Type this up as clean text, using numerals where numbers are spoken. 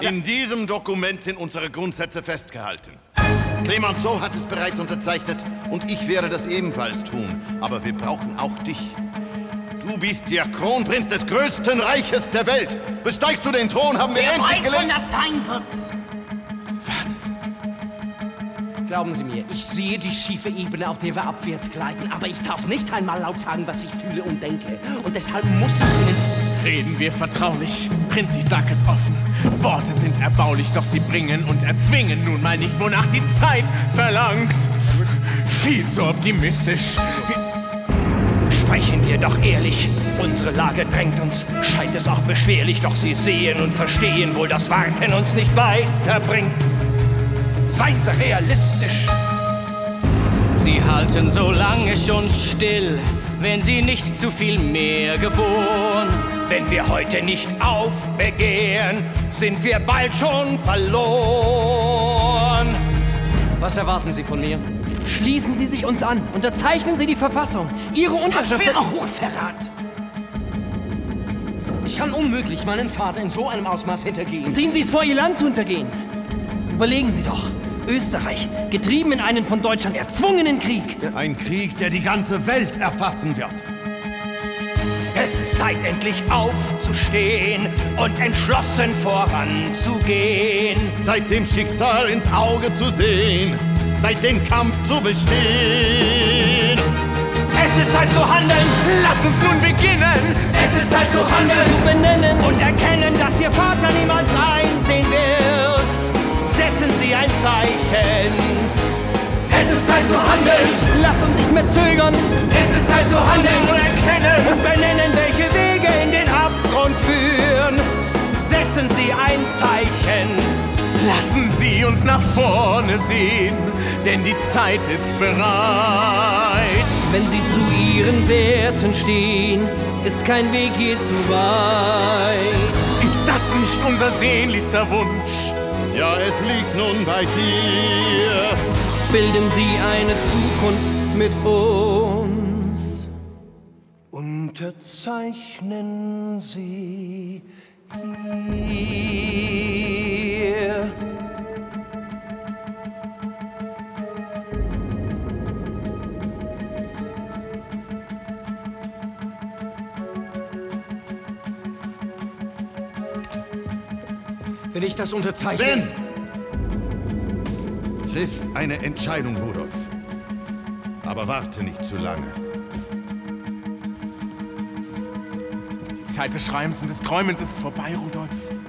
In diesem Dokument sind unsere Grundsätze festgehalten. Clemenceau hat es bereits unterzeichnet und ich werde das ebenfalls tun. Aber wir brauchen auch dich. Du bist der Kronprinz des größten Reiches der Welt. Besteigst du den Thron, haben wir endlich Wer weiß, wann das sein wird. Was? Glauben Sie mir, ich sehe die schiefe Ebene, auf der wir abwärts gleiten. Aber ich darf nicht einmal laut sagen, was ich fühle und denke. Und deshalb muss ich Ihnen... Reden wir vertraulich, Prinz, ich sag es offen. Worte sind erbaulich, doch sie bringen und erzwingen nun mal nicht, wonach die Zeit verlangt. Viel zu optimistisch. Sprechen wir doch ehrlich, unsere Lage drängt uns, scheint es auch beschwerlich, doch Sie sehen und verstehen wohl, dass Warten uns nicht weiterbringt. Seien Sie realistisch. Sie halten so lange schon still, wenn Sie nicht zu viel mehr geboren. Wenn wir heute nicht aufbegehren, sind wir bald schon verloren. Was erwarten Sie von mir? Schließen Sie sich uns an, unterzeichnen Sie die Verfassung. Ihre Unterschrift... Das wäre Hochverrat. Ich kann unmöglich meinen Vater in so einem Ausmaß hintergehen. Ziehen Sie es vor, Ihr Land zu untergehen. Überlegen Sie doch. Österreich, getrieben in einen von Deutschland erzwungenen Krieg. Ein Krieg, der die ganze Welt erfassen wird. Es ist Zeit, endlich aufzustehen und entschlossen voranzugehen. Zeit, dem Schicksal ins Auge zu sehen. Zeit, den Kampf zu bestehen. Es ist Zeit zu handeln. Lass uns nun beginnen. Es ist Zeit zu handeln. Zu benennen Und erkennen, dass Ihr Vater niemals einsehen wird. Setzen Sie ein Zeichen. Es ist Zeit zu handeln. Lasst uns nicht mehr zögern. Es ist Zeit zu handeln. Zu erkennen. Und benennen, welche Wege in den Abgrund führen. Setzen Sie ein Zeichen. Lassen Sie uns nach vorne sehen, denn die Zeit ist bereit. Wenn Sie zu Ihren Werten stehen, ist kein Weg je zu weit. Ist das nicht unser sehnlichster Wunsch? Ja, es liegt nun bei dir. Bilden Sie eine Zukunft mit uns. Unterzeichnen Sie hier. Wenn ich das unterzeichne... Triff eine Entscheidung, Rudolf. Aber warte nicht zu lange. Die Zeit des Schreibens und des Träumens ist vorbei, Rudolf.